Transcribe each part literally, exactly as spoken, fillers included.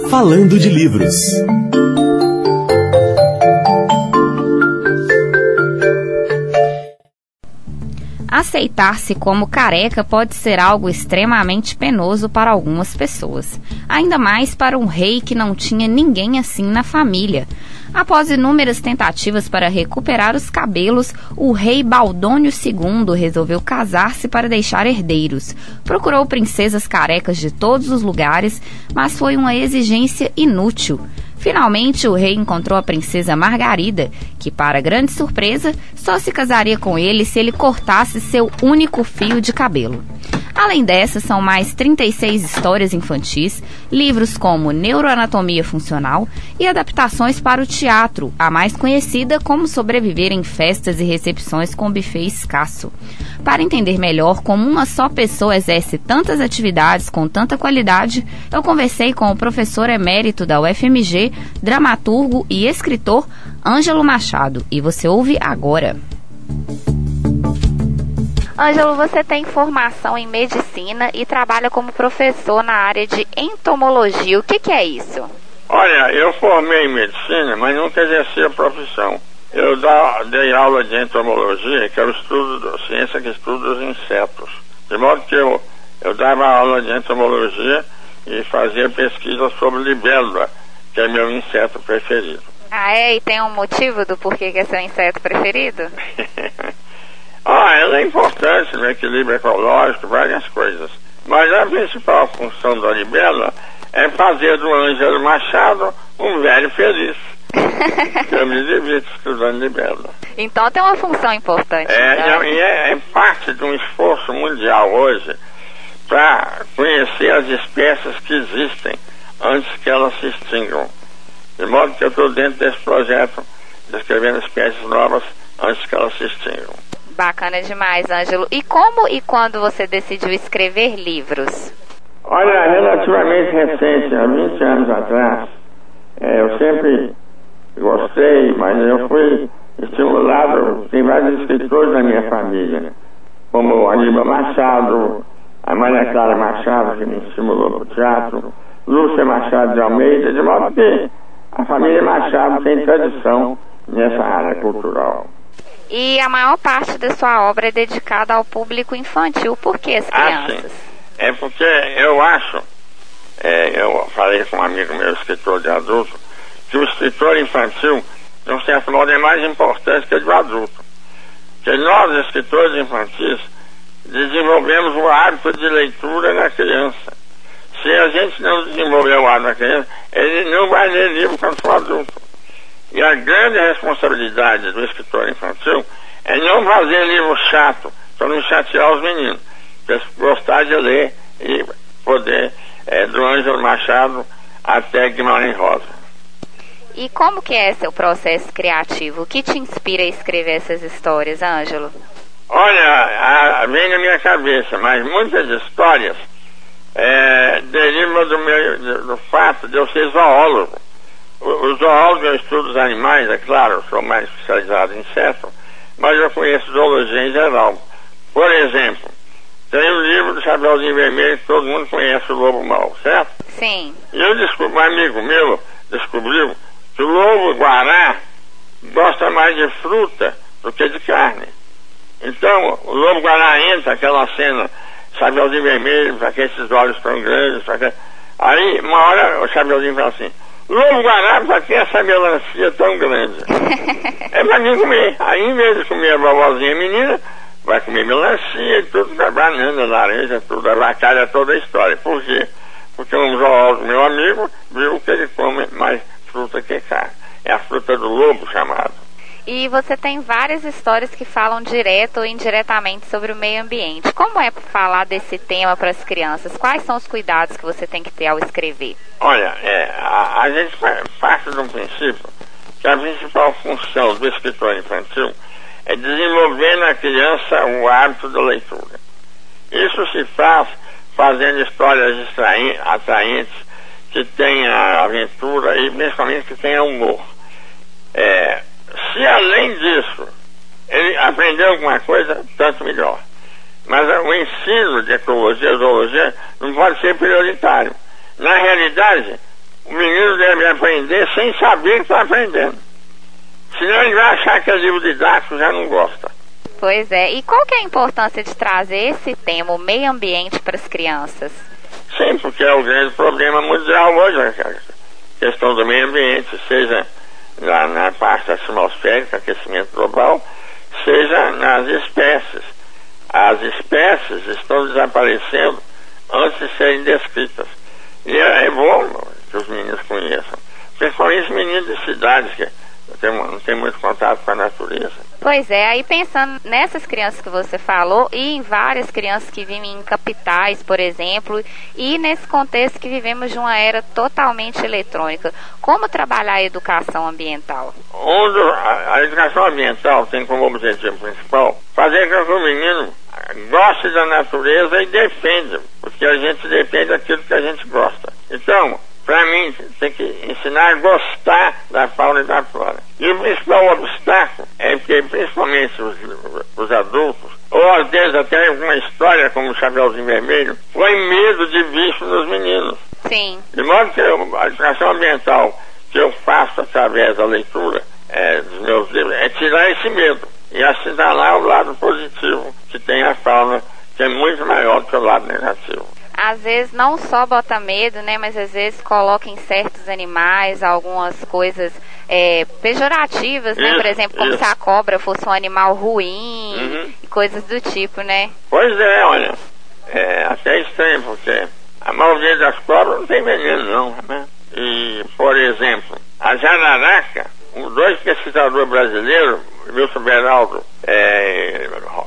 Falando de Livros. Aceitar-se como careca pode ser algo extremamente penoso para algumas pessoas, ainda mais para um rei que não tinha ninguém assim na família. Após inúmeras tentativas para recuperar os cabelos, o rei Baldônio segundo resolveu casar-se para deixar herdeiros. Procurou princesas carecas de todos os lugares, mas foi uma exigência inútil. Finalmente, o rei encontrou a princesa Margarida, que, para grande surpresa, só se casaria com ele se ele cortasse seu único fio de cabelo. Além dessas, são mais trinta e seis histórias infantis, livros como Neuroanatomia Funcional e adaptações para o teatro, a mais conhecida como Sobreviver em Festas e Recepções com Buffet Escasso. Para entender melhor como uma só pessoa exerce tantas atividades com tanta qualidade, eu conversei com o professor emérito da U F M G, dramaturgo e escritor Ângelo Machado, e você ouve agora. Ângelo, você tem formação em medicina e trabalha como professor na área de entomologia. O que, que é isso? Olha, eu formei em medicina, mas nunca exerci a profissão. Eu da, dei aula de entomologia, que é o estudo, a ciência que estuda os insetos. De modo que eu, eu dava aula de entomologia e fazia pesquisa sobre libélula, que é meu inseto preferido. Ah, é? E tem um motivo do porquê que é seu inseto preferido? Ah, ela é importante no equilíbrio ecológico, várias coisas. Mas a principal função da libélula é fazer do Ângelo Machado um velho feliz. Eu me divirto estudando libélula. Então tem uma função importante. É, então. e é, é parte de um esforço mundial hoje para conhecer as espécies que existem antes que elas se extingam. De modo que eu estou dentro desse projeto, descrevendo espécies novas antes que elas se extingam. Bacana demais, Ângelo. E como e quando você decidiu escrever livros? Olha, relativamente recente, há vinte anos atrás, é, eu sempre gostei, mas eu fui estimulado, tem vários escritores da minha família, como Aníbal Machado, a Maria Clara Machado, que me estimulou para o teatro, Lúcia Machado de Almeida, de modo que a família Machado tem tradição nessa área cultural. E a maior parte da sua obra é dedicada ao público infantil. Por que as crianças? Ah, sim. É porque eu acho, é, eu falei com um amigo meu, escritor de adulto, que o escritor infantil, de um certo modo, é mais importante que o do adulto. Porque nós, escritores infantis, desenvolvemos o hábito de leitura na criança. Se a gente não desenvolver o hábito na criança, ele não vai ler livro quando for adulto. E a grande responsabilidade do escritor infantil é não fazer livro chato, para não chatear os meninos, para gostar de ler e poder, é, do Ângelo Machado até Guimarães Rosa. E como que é seu processo criativo? O que te inspira a escrever essas histórias, Ângelo? Olha, a, a, vem na minha cabeça, mas muitas histórias é, derivam do, meu, do, do fato de eu ser zoólogo. O zoólogo, eu estudo os animais, é claro, eu sou mais especializado em inseto, mas eu conheço zoologia em geral. Por exemplo, tem o livro do Chapeuzinho Vermelho, que todo mundo conhece, o Lobo Mau, certo? Sim. E eu descobri, um amigo meu descobriu que o lobo guará gosta mais de fruta do que de carne. Então, o lobo guará entra, aquela cena, Chapeuzinho Vermelho, para que esses olhos tão grandes, pra que... Aí, uma hora, o Chapeuzinho fala assim: Lobo guará, pra que essa melancia tão grande? É pra mim comer. Aí, em vez de comer a vovozinha menina, vai comer melancia e tudo, banana, laranja, tudo, avacalha toda a história. Por quê? Porque um zoólogo, meu amigo, viu que ele come mais fruta que carne. É a fruta do lobo chamado. E você tem várias histórias que falam direto ou indiretamente sobre o meio ambiente. Como é falar desse tema para as crianças? Quais são os cuidados que você tem que ter ao escrever? Olha, é, a, a gente parte de um princípio que a principal função do escritor infantil é desenvolver na criança o hábito da leitura. Isso se faz fazendo histórias atraentes, que tenha aventura e principalmente que tenha humor. É, se além disso ele aprender alguma coisa, tanto melhor. Mas o ensino de ecologia e zoologia não pode ser prioritário. Na realidade, o menino deve aprender sem saber que está aprendendo. Senão ele vai achar que é livro didático, já não gosta. Pois é. E qual que é a importância de trazer esse tema, o meio ambiente, para as crianças? Sim, porque é o grande problema mundial hoje, né, cara? A questão do meio ambiente, seja na, na parte atmosférica, aquecimento global, seja nas espécies. As espécies estão desaparecendo antes de serem descritas. E é, é bom que os meninos conheçam. Principalmente meninos de cidades que não tem, não tem muito contato com a natureza. Pois é, aí pensando nessas crianças que você falou e em várias crianças que vivem em capitais, por exemplo, e nesse contexto que vivemos de uma era totalmente eletrônica, como trabalhar a educação ambiental? Onde a, a educação ambiental tem como objetivo principal fazer com que o menino goste da natureza e defenda, porque a gente depende daquilo que a gente gosta. Então, para mim, tem que ensinar a gostar da fauna e da flora. E o principal obstáculo é que, principalmente os, os adultos, ou às vezes até uma história como o Chapeuzinho Vermelho, põe medo de bicho nos meninos. Sim. De modo que eu, a educação ambiental que eu faço através da leitura é, dos meus livros é tirar esse medo e assinalar o lado positivo que tem a fauna, que é muito maior do que o lado negativo. Às vezes não só bota medo, né, mas às vezes coloca em certos animais algumas coisas é, pejorativas, né, isso, por exemplo, como isso. se a cobra fosse um animal ruim, uhum. e coisas do tipo, né? Pois é, olha, é até estranho, porque a maioria das cobras não tem veneno não, né? E, por exemplo, a jararaca, um, dois pesquisadores brasileiros, Wilson Beraldo, é,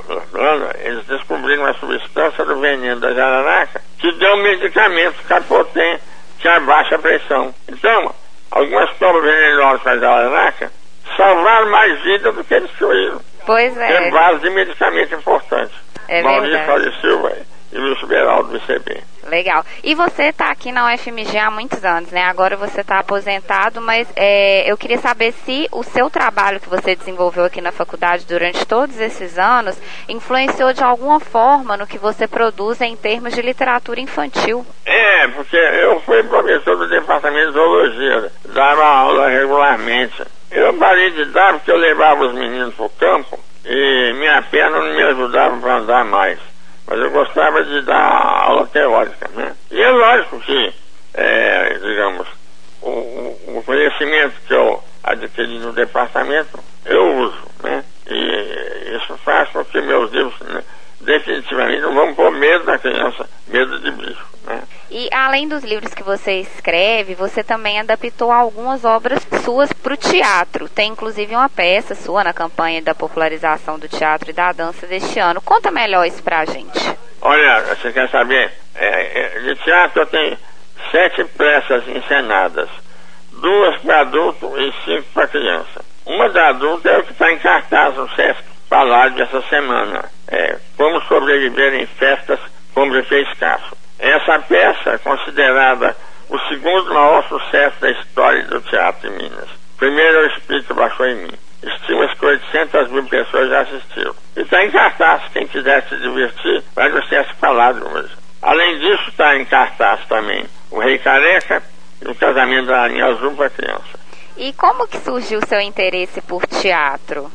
eles descobriram uma substância do veneno da jararaca que deu um medicamento Capoten que abaixa a pressão. Então, algumas cobras venenosas com a jararaca salvaram mais vidas do que destruíram. Pois é. É base de medicamento importante. É Maurício verdade. Silva e Wilson Beraldo do I C B. Legal. E você está aqui na U F M G há muitos anos, né? Agora você está aposentado, mas é, eu queria saber se o seu trabalho que você desenvolveu aqui na faculdade durante todos esses anos influenciou de alguma forma no que você produz em termos de literatura infantil. É, porque eu fui professor do departamento de zoologia, dava aula regularmente. Eu parei de dar porque eu levava os meninos para o campo e minha perna não me ajudava para andar mais. Mas eu gostava de dar aula teórica, né? E é lógico que, é, digamos, o, o conhecimento que eu adquiri no departamento, eu uso, né? E isso faz com que meus livros, né, definitivamente não vão pôr medo da criança, medo de bicho, né? E além dos livros que você escreve, você também adaptou algumas obras suas para o teatro. Tem inclusive uma peça sua na campanha da popularização do teatro e da dança deste ano. Conta melhor isso pra gente. Olha, você quer saber? É, é, de teatro eu tenho sete peças encenadas. Duas para adulto e cinco para criança. Uma da adulta é o que está em cartaz no Sesc Paládio essa semana. É, como sobreviver em festas com buffet escasso. Essa peça é considerada o segundo maior sucesso da história do teatro em Minas. Primeiro é o Espírito Baixou em Mim. Estima-se que oitocentas mil pessoas já assistiram. E está em cartaz. Quem quiser se divertir, vai no Sesc Paládio hoje. Além disso, está em cartaz também O Rei Careca e O Casamento da Rainha Azul para criança. E como que surgiu o seu interesse por teatro?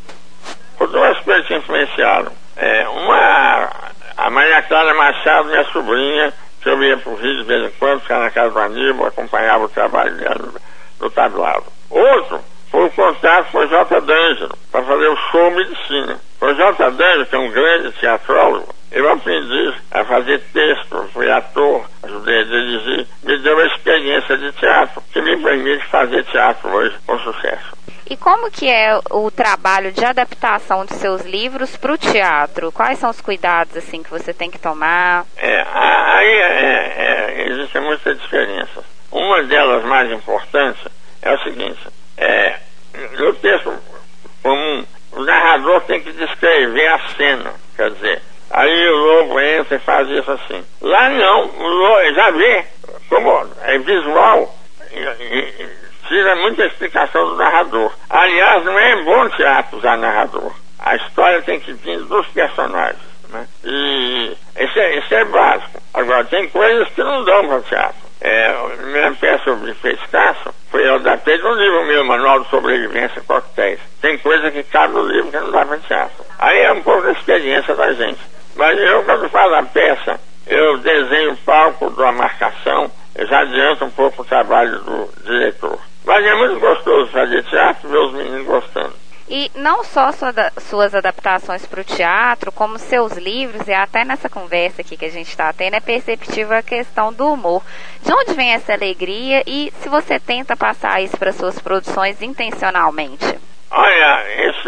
Por duas coisas que influenciaram. É, uma, a Maria Clara Machado, minha sobrinha, que eu ia para o Rio de vez em quando, ficava na casa do Aníbal, acompanhava o trabalho dela no, no tablado. Outro foi o contato com o J. D'Angelo, para fazer o show Medicina. O J. D'Angelo, que é um grande teatrólogo, eu aprendi a fazer texto, fui ator, ajudei a dirigir, me deu uma experiência de teatro, que me permite fazer teatro hoje com sucesso. E como que é o trabalho de adaptação de seus livros para o teatro? Quais são os cuidados assim que você tem que tomar? É, aí é, é, existem muitas diferenças. Uma delas mais importantes é o seguinte, é, no texto comum, o narrador tem que descrever a cena, quer dizer, aí o lobo entra e faz isso assim. Lá não, o lobo já vê como é visual e, e, tira muita explicação do narrador. Aliás, não é bom teatro usar narrador. A história tem que vir dos personagens, né? E isso é, isso é básico. Agora, tem coisas que não dão para o teatro. É, minha peça sobre Pescaço foi eu adaptei de um livro meu, Manual de Sobrevivência Coquetéis. Tem coisa que cabe no livro que não dá para teatro. Aí é um pouco da experiência da gente. Mas eu, quando falo a peça, eu desenho o palco, dou a marcação, eu já adianto um pouco o trabalho do diretor. Mas é muito gostoso fazer teatro, ver os meninos gostando. E não só sua, suas adaptações para o teatro, como seus livros, e até nessa conversa aqui que a gente está tendo, é perceptível a questão do humor. De onde vem essa alegria e se você tenta passar isso para suas produções intencionalmente? Olha, esse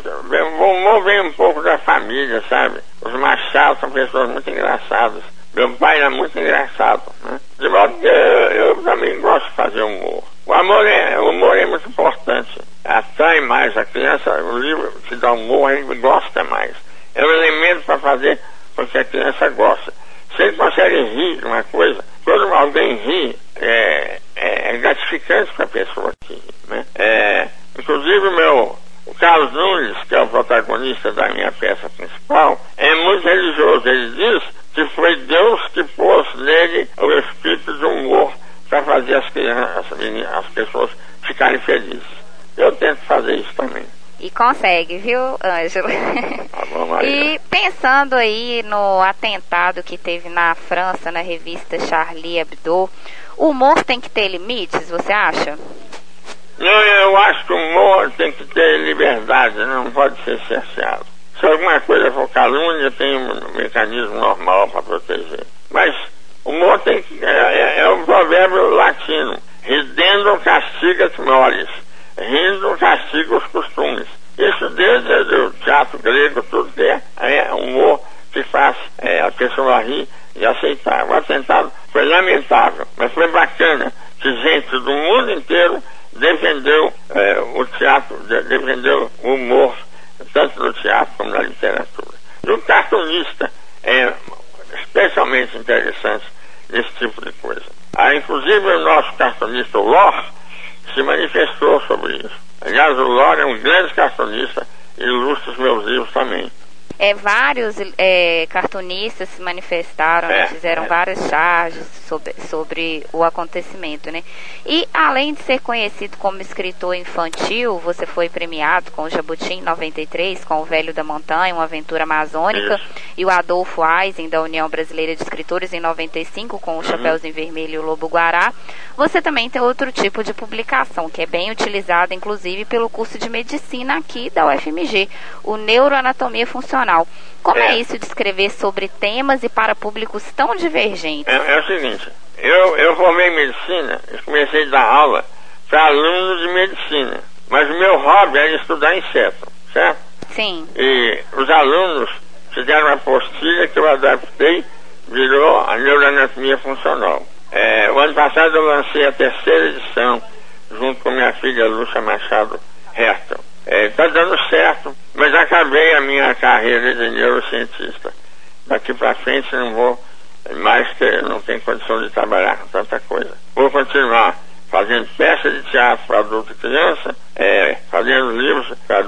humor vem um pouco da família, sabe? Os Machado são pessoas muito engraçadas. Meu pai era muito engraçado, né? De modo que eu, eu também gosto de fazer humor. O amor é, o humor é muito importante. Atrai mais a criança, o livro que dá humor, a gente gosta mais. É um elemento para fazer com que a criança gosta. Se ele consegue rir de uma coisa, quando alguém ri, é, é, é gratificante para a pessoa que ri, né? É, inclusive o meu, o Carlos Nunes, que é o protagonista da minha peça principal, é muito religioso. Ele diz que foi Deus que pôs nele o espírito de humor para fazer as crianças, as pessoas ficarem felizes. Eu tento fazer isso também. E consegue, viu, Ângelo? Tá bom, Maria. E pensando aí no atentado que teve na França, na revista Charlie Hebdo, o humor tem que ter limites, você acha? Não, eu acho que o humor tem que ter liberdade, não pode ser cerceado. Se alguma coisa for calúnia, tem um mecanismo normal para proteger. Mas o humor tem que... É, é, é um provérbio latino. Ridendo castiga-te mores. Rindo castiga os costumes. Isso desde o teatro grego, tudo que é, é humor que faz é, a pessoa rir e aceitar. O atentado foi lamentável, mas foi bacana que gente do mundo inteiro defendeu é, o teatro, de, defendeu o humor, tanto no teatro como na literatura. E o cartunista é especialmente interessante nesse tipo de coisa. Ah, inclusive o nosso cartunista, o Lor, se manifestou sobre isso. Aliás, o Lor é um grande cartunista e ilustra os meus livros também. É, vários é, cartunistas se manifestaram, é, né, fizeram é. várias charges sobre, sobre o acontecimento, né? E além de ser conhecido como escritor infantil, você foi premiado com o Jabuti em noventa e três, com o Velho da Montanha, Uma Aventura Amazônica, isso. E o Adolfo Eisen, da União Brasileira de Escritores, em noventa e cinco, com o uhum. Chapeuzinho Vermelho e o Lobo Guará. Você também tem outro tipo de publicação, que é bem utilizada, inclusive, pelo curso de medicina aqui da U F M G, o Neuroanatomia Funcional. Como é. é isso de escrever sobre temas e para públicos tão divergentes? É, é o seguinte, eu, eu formei em medicina, eu comecei a dar aula para alunos de medicina, mas o meu hobby era estudar inseto, certo? Sim. E os alunos fizeram uma apostila que eu adaptei, virou a Neuroanatomia Funcional. É, o ano passado eu lancei a terceira edição, junto com minha filha Lúcia Machado Hertel. Está é, dando certo, mas acabei a minha carreira de neurocientista. Daqui para frente não vou mais ter, não tenho condição de trabalhar com tanta coisa. Vou continuar fazendo peças de teatro para adulto e criança, é, fazendo livros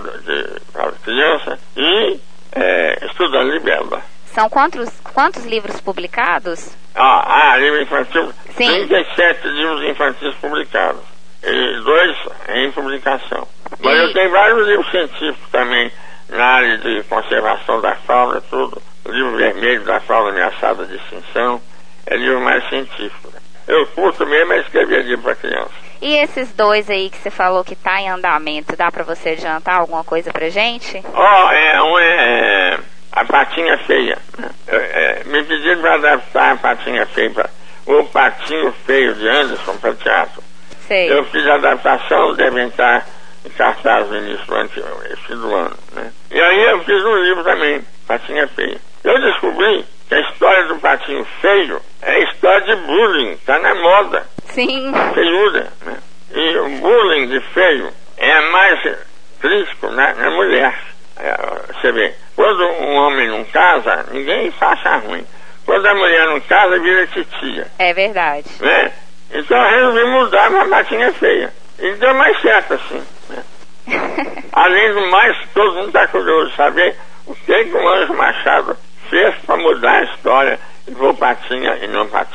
para criança e é, estudando libélula. São quantos, quantos livros publicados? Ah, ah, livro infantil. Sim. trinta e sete livros infantis publicados. E dois em publicação. Mas e... eu tenho vários livros científicos também na área de conservação da fauna, tudo. O livro vermelho da fauna ameaçada de extinção é livro mais científico. Eu curto mesmo é escrever livro para criança. E esses dois aí que você falou que está em andamento, dá para você adiantar alguma coisa pra gente? Ó, oh, é, um é A Patinha Feia. É, é, me pediram para adaptar A Patinha Feia para o Patinho Feio de Anderson para teatro. Sei. Eu fiz a adaptação, devem estar em cartaz no início do ano, do ano, né? E aí eu fiz um livro também, Patinha Feia. Eu descobri que a história do patinho feio é a história de bullying, está na moda. Sim. Feiura, né? E o bullying de feio é mais crítico na, na mulher. É, você vê, quando um homem não casa, ninguém acha ruim. Quando a mulher não casa, vira titia. É verdade. Né? Então eu resolvi mudar uma patinha feia. E deu mais certo assim, né? Além do mais, todo mundo está curioso de saber o que, que o Anjo Machado fez para mudar a história e vou patinha e não patinho.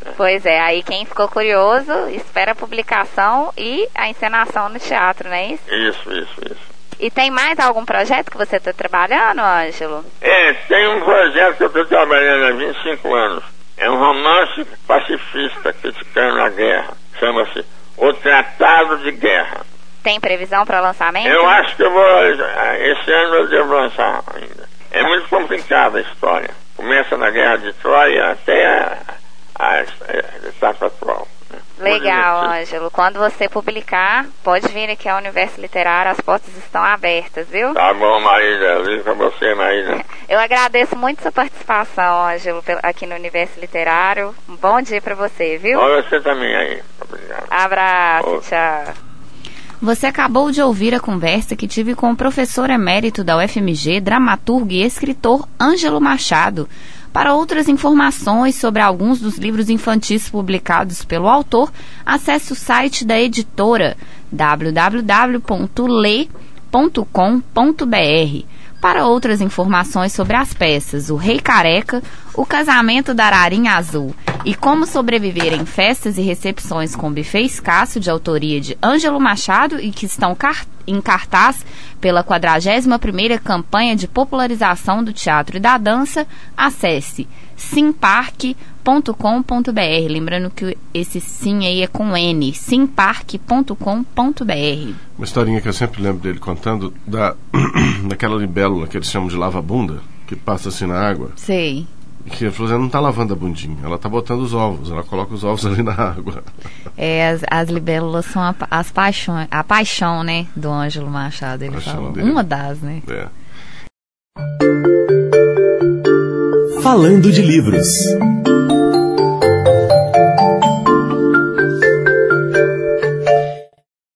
Pois é, aí quem ficou curioso espera a publicação e a encenação no teatro, não é isso? Isso, isso, isso. E tem mais algum projeto que você está trabalhando, Ângelo? É, tem um projeto que eu estou trabalhando há vinte e cinco anos. É um romance pacifista criticando a guerra. Chama-se O Tratado de Guerra. Tem previsão para lançamento? Eu acho que eu vou... Esse ano eu devo lançar ainda. É muito complicada a história. Começa na Guerra de Troia até a, a, a etapa atual. Legal, Ângelo. Quando você publicar, pode vir aqui ao Universo Literário, as portas estão abertas, viu? Tá bom, Maíra. Ligo pra você, Maíra. Eu agradeço muito sua participação, Ângelo, aqui no Universo Literário. Um bom dia pra você, viu? Olha você também aí. Obrigado. Abraço, Ô. Tchau. Você acabou de ouvir a conversa que tive com o professor emérito da U F M G, dramaturgo e escritor Ângelo Machado. Para outras informações sobre alguns dos livros infantis publicados pelo autor, acesse o site da editora w w w ponto lê ponto com ponto b r. Para outras informações sobre as peças O Rei Careca, O Casamento da Ararinha Azul e Como Sobreviver em Festas e Recepções com Buffet Escasso, de autoria de Ângelo Machado e que estão car- em cartaz pela quadragésima primeira Campanha de Popularização do Teatro e da Dança, acesse simpark ponto com ponto b r. Lembrando que esse sim aí é com N, simpark ponto com ponto b r. Uma historinha que eu sempre lembro dele contando da, daquela libélula que eles chamam de lava-bunda, que passa assim na água. Sei. Que ele falou, ela não está lavando a bundinha, ela está botando os ovos, ela coloca os ovos ali na água. É, as, as libélulas são a, as paixões, a paixão, né, do Ângelo Machado, ele falou. Dele. Uma das, né? É. Falando de livros.